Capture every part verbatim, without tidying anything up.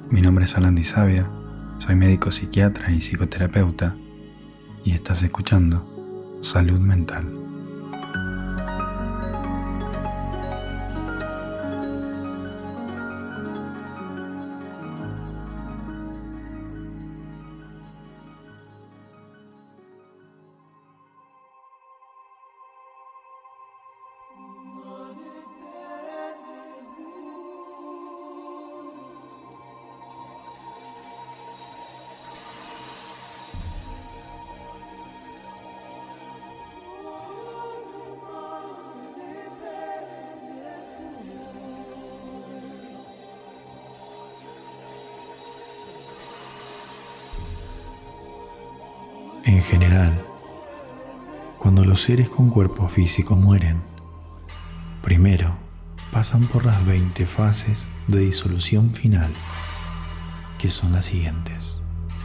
Mi nombre es Alan Di Savia, soy médico psiquiatra y psicoterapeuta y estás escuchando Salud Mental. En general, cuando los seres con cuerpo físico mueren, primero pasan por las veinte fases de disolución final, que son las siguientes.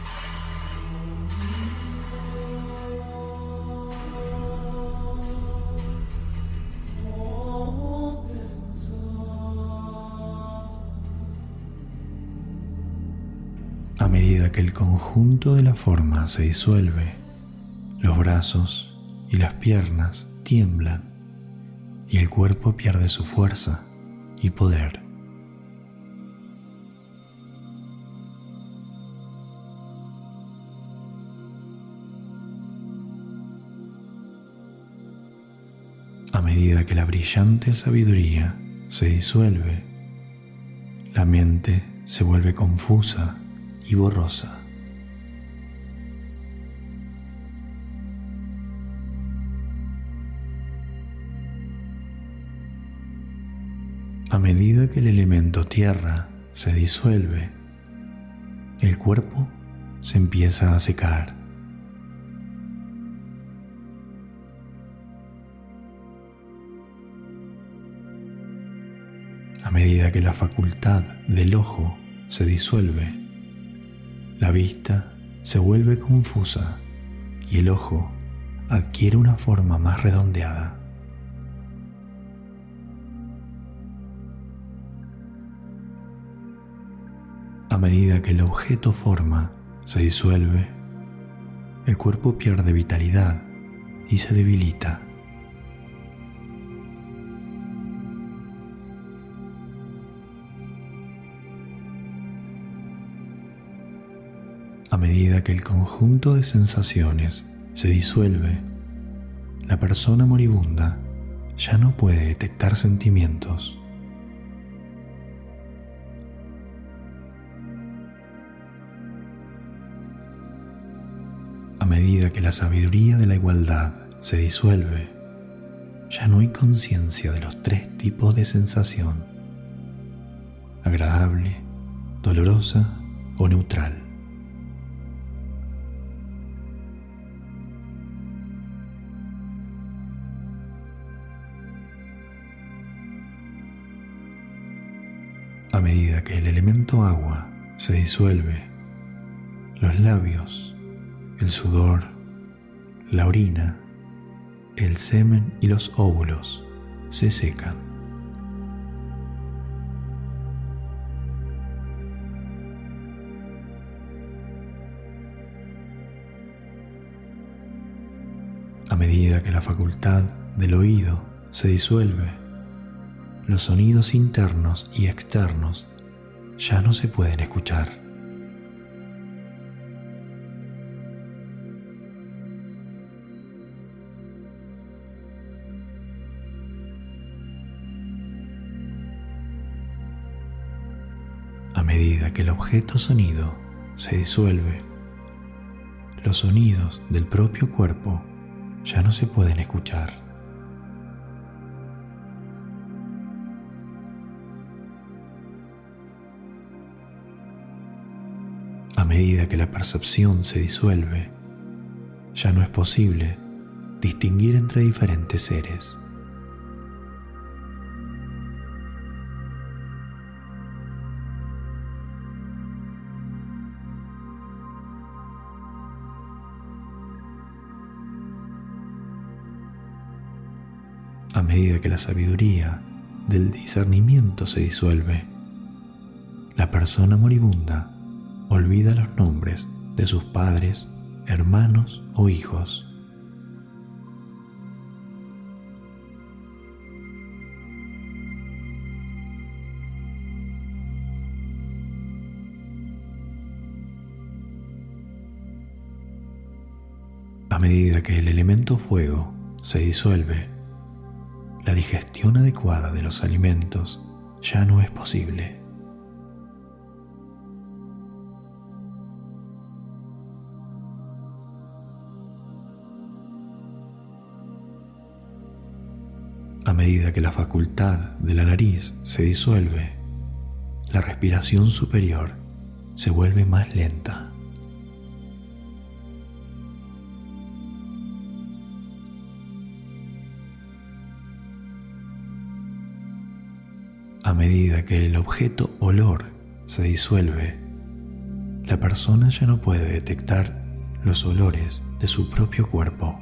A medida que el conjunto de la forma se disuelve, los brazos y las piernas tiemblan y el cuerpo pierde su fuerza y poder. A medida que la brillante sabiduría se disuelve, la mente se vuelve confusa y borrosa. A medida que el elemento tierra se disuelve, el cuerpo se empieza a secar. A medida que la facultad del ojo se disuelve, la vista se vuelve confusa y el ojo adquiere una forma más redondeada. A medida que el objeto forma se disuelve, el cuerpo pierde vitalidad y se debilita. A medida que el conjunto de sensaciones se disuelve, la persona moribunda ya no puede detectar sentimientos. A medida que la sabiduría de la igualdad se disuelve, ya no hay conciencia de los tres tipos de sensación: agradable, dolorosa o neutral. A medida que el elemento agua se disuelve, los labios, el sudor, la orina, el semen y los óvulos se secan. A medida que la facultad del oído se disuelve, los sonidos internos y externos ya no se pueden escuchar. A medida que el objeto sonido se disuelve, los sonidos del propio cuerpo ya no se pueden escuchar. A medida que la percepción se disuelve, ya no es posible distinguir entre diferentes seres. A medida que la sabiduría del discernimiento se disuelve, la persona moribunda olvida los nombres de sus padres, hermanos o hijos. A medida que el elemento fuego se disuelve, la digestión adecuada de los alimentos ya no es posible. A medida que la facultad de la nariz se disuelve, la respiración superior se vuelve más lenta. A medida que el objeto olor se disuelve, la persona ya no puede detectar los olores de su propio cuerpo.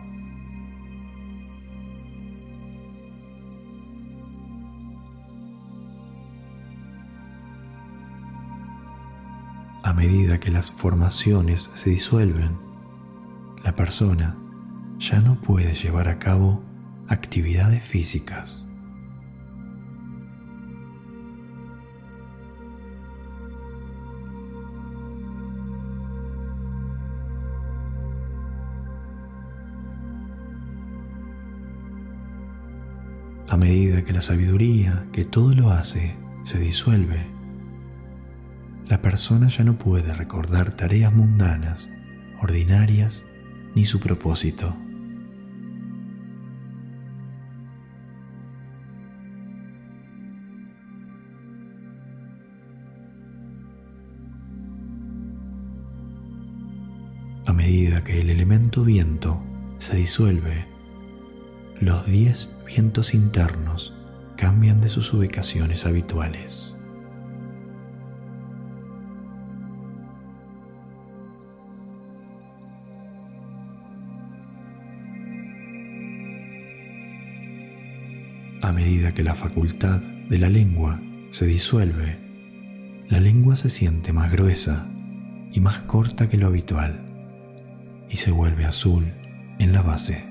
A medida que las formaciones se disuelven, la persona ya no puede llevar a cabo actividades físicas. A medida que la sabiduría que todo lo hace se disuelve, la persona ya no puede recordar tareas mundanas, ordinarias, ni su propósito. A medida que el elemento viento se disuelve, los diez vientos internos cambian de sus ubicaciones habituales. A medida que la facultad de la lengua se disuelve, la lengua se siente más gruesa y más corta que lo habitual y se vuelve azul en la base.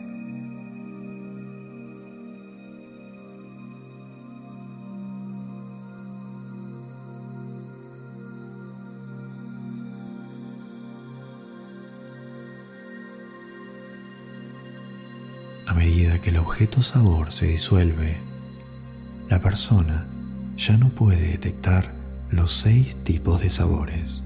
A medida que el objeto sabor se disuelve, la persona ya no puede detectar los seis tipos de sabores.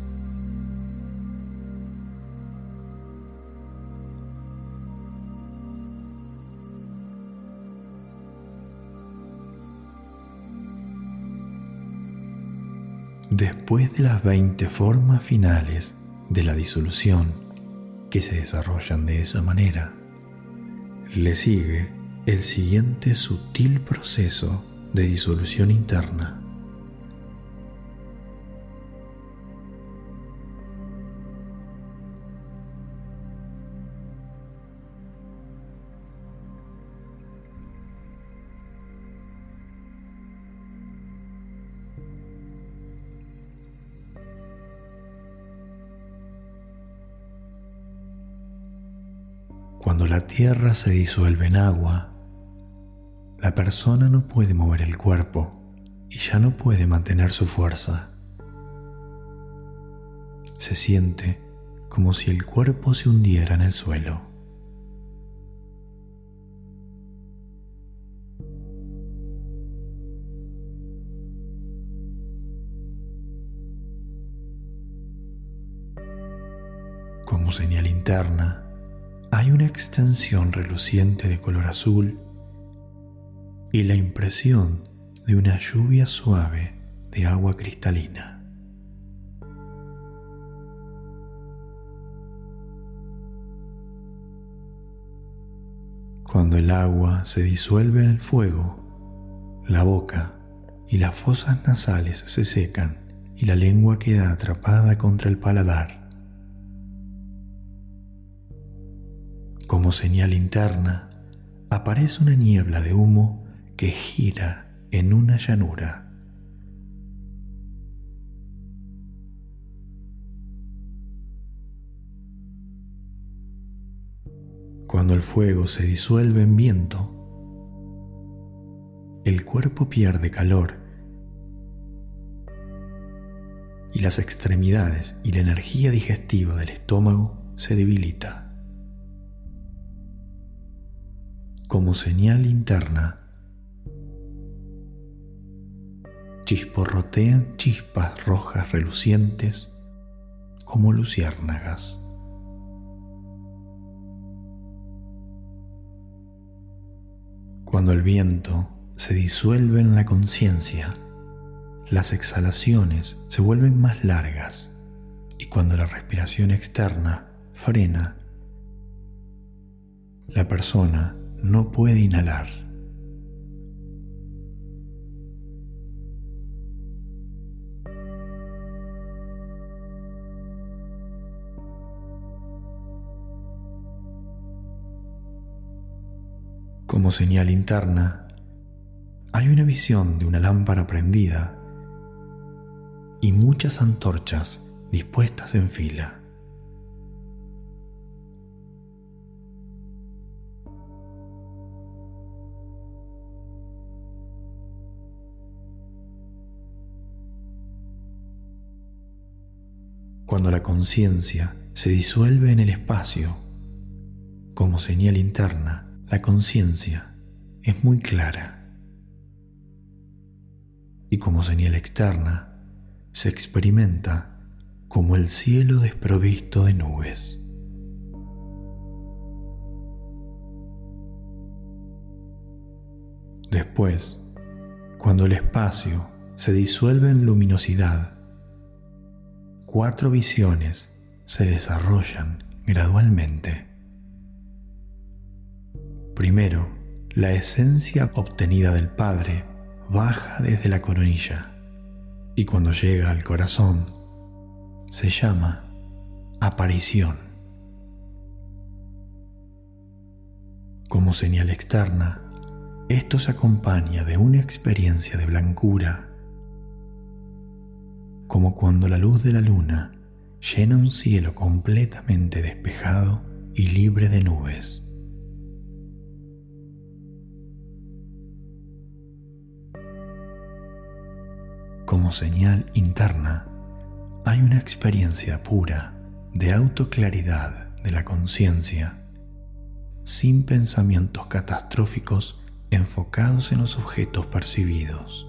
Después de las veinte formas finales de la disolución que se desarrollan de esa manera, le sigue el siguiente sutil proceso de disolución interna. Cuando la tierra se disuelve en agua, la persona no puede mover el cuerpo y ya no puede mantener su fuerza. Se siente como si el cuerpo se hundiera en el suelo. Como señal interna, hay una extensión reluciente de color azul y la impresión de una lluvia suave de agua cristalina. Cuando el agua se disuelve en el fuego, la boca y las fosas nasales se secan y la lengua queda atrapada contra el paladar. Como señal interna, aparece una niebla de humo que gira en una llanura. Cuando el fuego se disuelve en viento, el cuerpo pierde calor y las extremidades y la energía digestiva del estómago se debilita. Como señal interna, chisporrotean chispas rojas relucientes como luciérnagas. Cuando el viento se disuelve en la conciencia, las exhalaciones se vuelven más largas y cuando la respiración externa frena, la persona no puede inhalar. Como señal interna, hay una visión de una lámpara prendida y muchas antorchas dispuestas en fila. Cuando la conciencia se disuelve en el espacio, como señal interna, la conciencia es muy clara. Y como señal externa, se experimenta como el cielo desprovisto de nubes. Después, cuando el espacio se disuelve en luminosidad, cuatro visiones se desarrollan gradualmente. Primero, la esencia obtenida del Padre baja desde la coronilla y cuando llega al corazón se llama aparición. Como señal externa, esto se acompaña de una experiencia de blancura, como cuando la luz de la luna llena un cielo completamente despejado y libre de nubes. Como señal interna, hay una experiencia pura de autoclaridad de la conciencia, sin pensamientos catastróficos enfocados en los objetos percibidos.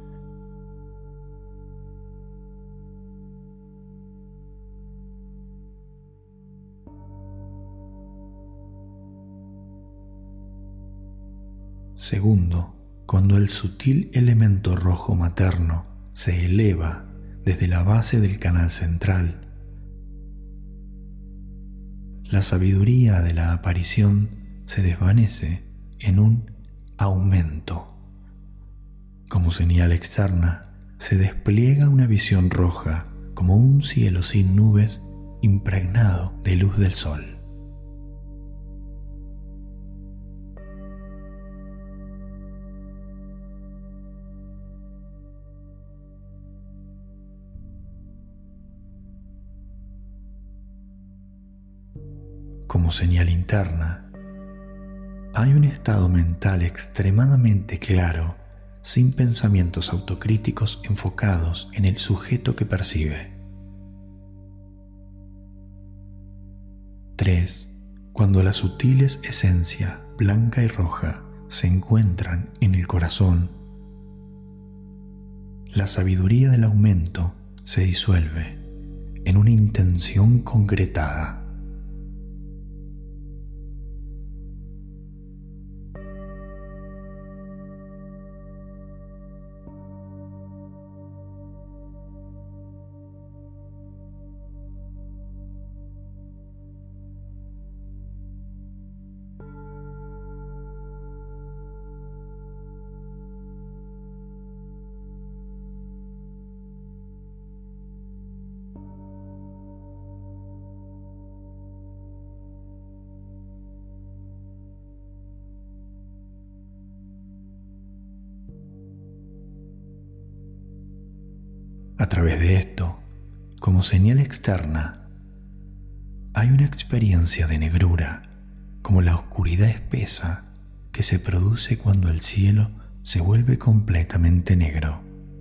Segundo, cuando el sutil elemento rojo materno se eleva desde la base del canal central, la sabiduría de la aparición se desvanece en un aumento. Como señal externa, se despliega una visión roja como un cielo sin nubes impregnado de luz del sol. Como señal interna, hay un estado mental extremadamente claro, sin pensamientos autocríticos enfocados en el sujeto que percibe. tres. Cuando las sutiles esencias blanca y roja se encuentran en el corazón, la sabiduría del aumento se disuelve en una intención concretada. A través de esto, como señal externa, hay una experiencia de negrura, como la oscuridad espesa que se produce cuando el cielo se vuelve completamente negro.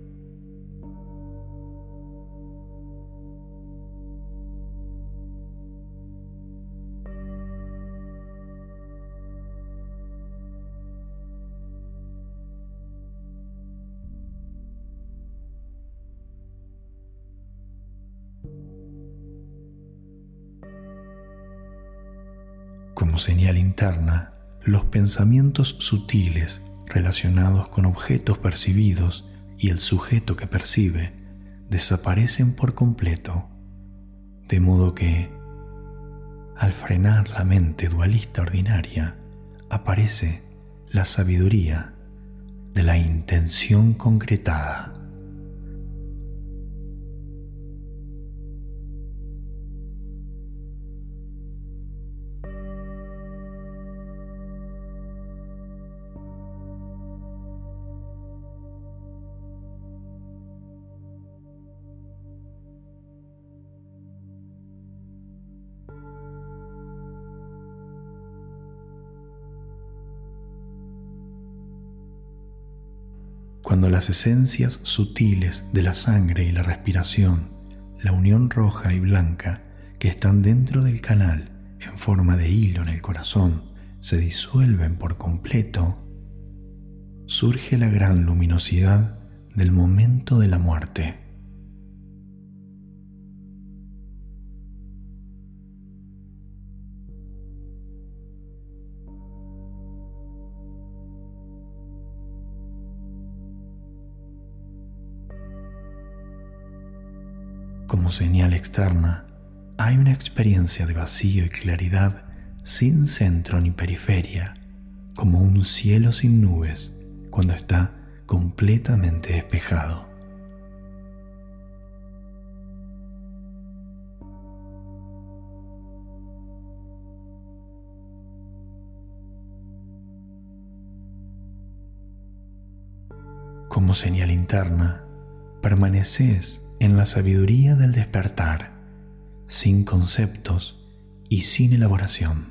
Como señal interna, los pensamientos sutiles relacionados con objetos percibidos y el sujeto que percibe desaparecen por completo, de modo que, al frenar la mente dualista ordinaria, aparece la sabiduría de la intención concretada. Cuando las esencias sutiles de la sangre y la respiración, la unión roja y blanca que están dentro del canal en forma de hilo en el corazón, se disuelven por completo, surge la gran luminosidad del momento de la muerte. Como señal externa, hay una experiencia de vacío y claridad sin centro ni periferia, como un cielo sin nubes cuando está completamente despejado. Como señal interna, permaneces en la sabiduría del despertar, sin conceptos y sin elaboración.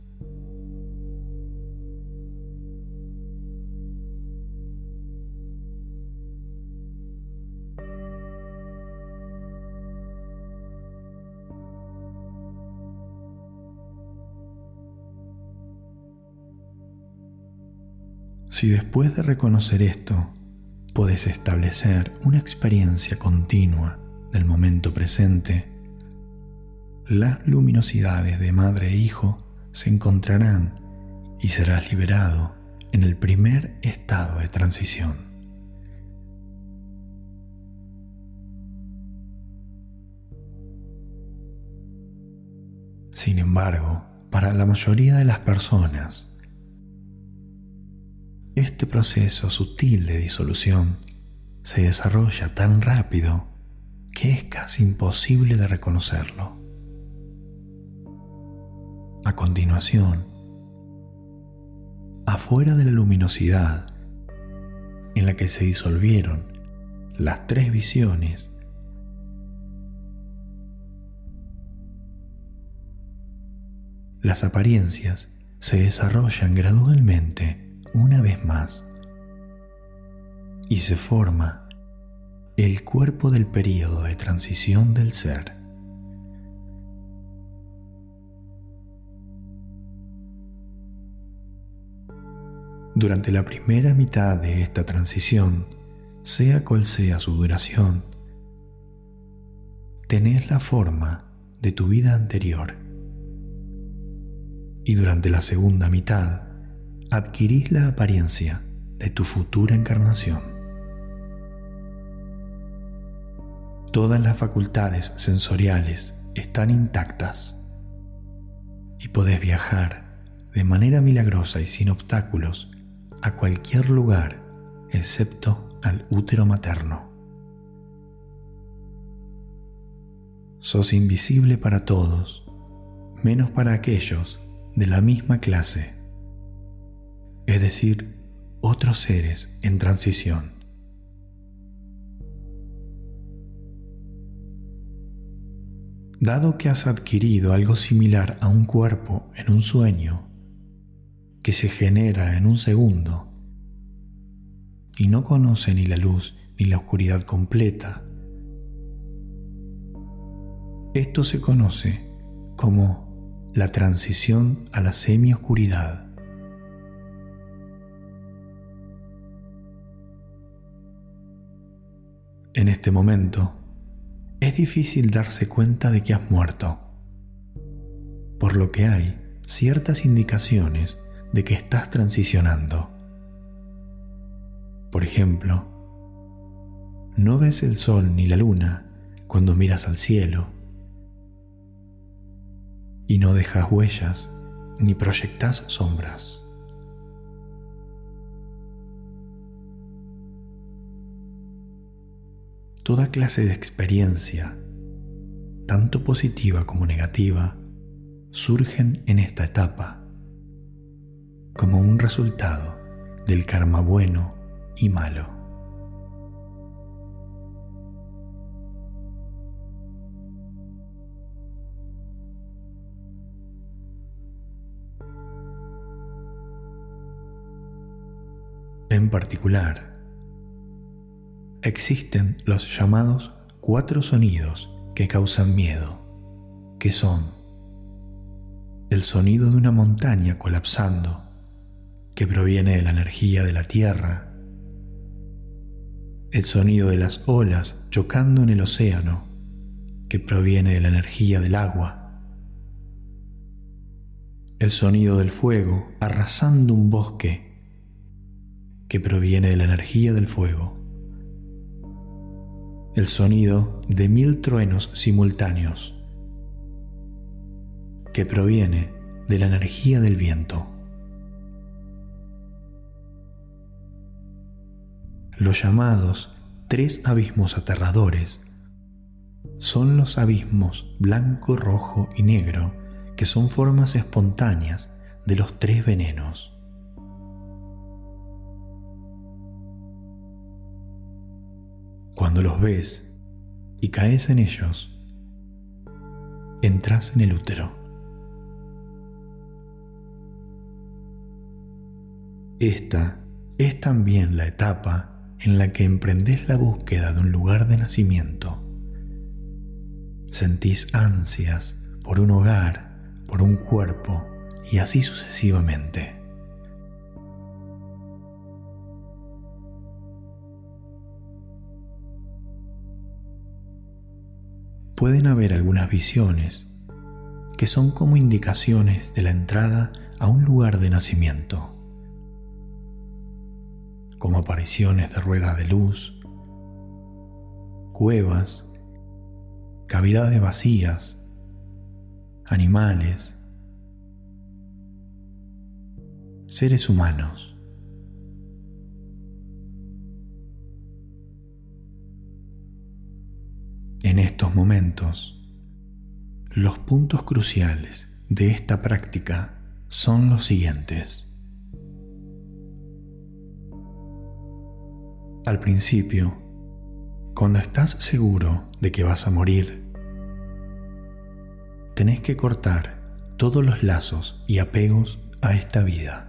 Si después de reconocer esto, puedes establecer una experiencia continua del momento presente, las luminosidades de madre e hijo se encontrarán y serás liberado en el primer estado de transición. Sin embargo, para la mayoría de las personas, este proceso sutil de disolución se desarrolla tan rápido que es casi imposible de reconocerlo. A continuación, afuera de la luminosidad en la que se disolvieron las tres visiones, las apariencias se desarrollan gradualmente una vez más y se forma el cuerpo del período de transición del ser. Durante la primera mitad de esta transición, sea cual sea su duración, tenés la forma de tu vida anterior. Y durante la segunda mitad, adquirís la apariencia de tu futura encarnación. Todas las facultades sensoriales están intactas y podés viajar de manera milagrosa y sin obstáculos a cualquier lugar excepto al útero materno. Sos invisible para todos, menos para aquellos de la misma clase, es decir, otros seres en transición. Dado que has adquirido algo similar a un cuerpo en un sueño que se genera en un segundo y no conoce ni la luz ni la oscuridad completa. Esto se conoce como la transición a la semioscuridad. En este momento, es difícil darse cuenta de que has muerto, por lo que hay ciertas indicaciones de que estás transicionando. Por ejemplo, no ves el sol ni la luna cuando miras al cielo, y no dejas huellas ni proyectas sombras. Toda clase de experiencia, tanto positiva como negativa, surgen en esta etapa como un resultado del karma bueno y malo. En particular, existen los llamados cuatro sonidos que causan miedo, que son el sonido de una montaña colapsando, que proviene de la energía de la tierra, el sonido de las olas chocando en el océano, que proviene de la energía del agua, el sonido del fuego arrasando un bosque, que proviene de la energía del fuego, el sonido de mil truenos simultáneos, que proviene de la energía del viento. Los llamados tres abismos aterradores son los abismos blanco, rojo y negro, que son formas espontáneas de los tres venenos. Cuando los ves y caes en ellos, entras en el útero. Esta es también la etapa en la que emprendes la búsqueda de un lugar de nacimiento. Sentís ansias por un hogar, por un cuerpo y así sucesivamente. Pueden haber algunas visiones que son como indicaciones de la entrada a un lugar de nacimiento, como apariciones de ruedas de luz, cuevas, cavidades vacías, animales, seres humanos. En estos momentos, los puntos cruciales de esta práctica son los siguientes. Al principio, cuando estás seguro de que vas a morir, tenés que cortar todos los lazos y apegos a esta vida.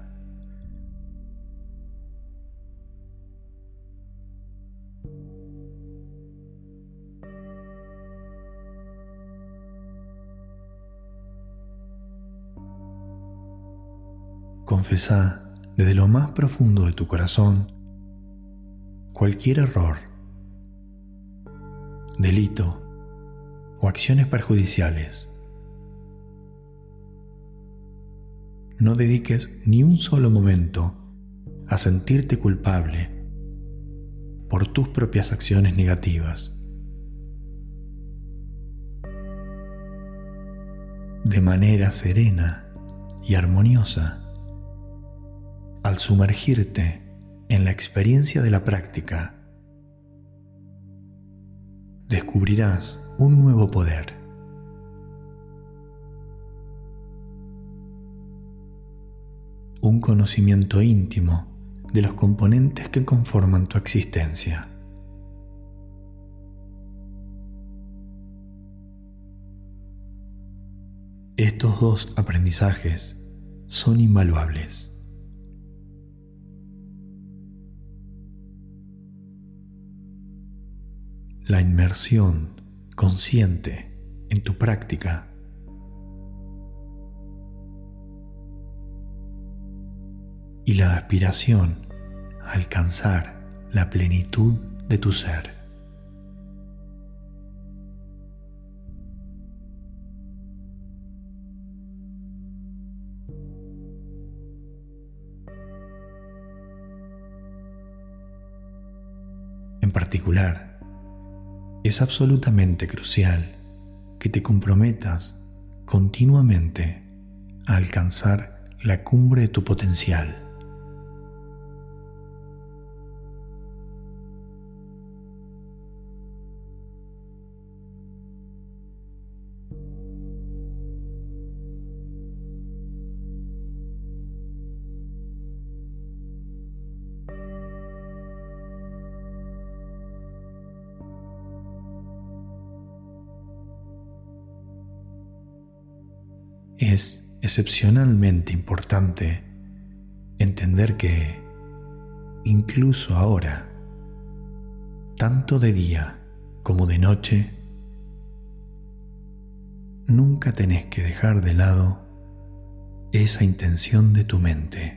Confesá desde lo más profundo de tu corazón cualquier error, delito o acciones perjudiciales. No dediques ni un solo momento a sentirte culpable por tus propias acciones negativas. De manera serena y armoniosa, al sumergirte en la experiencia de la práctica, descubrirás un nuevo poder. Un conocimiento íntimo de los componentes que conforman tu existencia. Estos dos aprendizajes son invaluables. la inmersión consciente en tu práctica y la aspiración a alcanzar la plenitud de tu ser. En particular, es absolutamente crucial que te comprometas continuamente a alcanzar la cumbre de tu potencial. Es excepcionalmente importante entender que, incluso ahora, tanto de día como de noche, nunca tenés que dejar de lado esa intención de tu mente.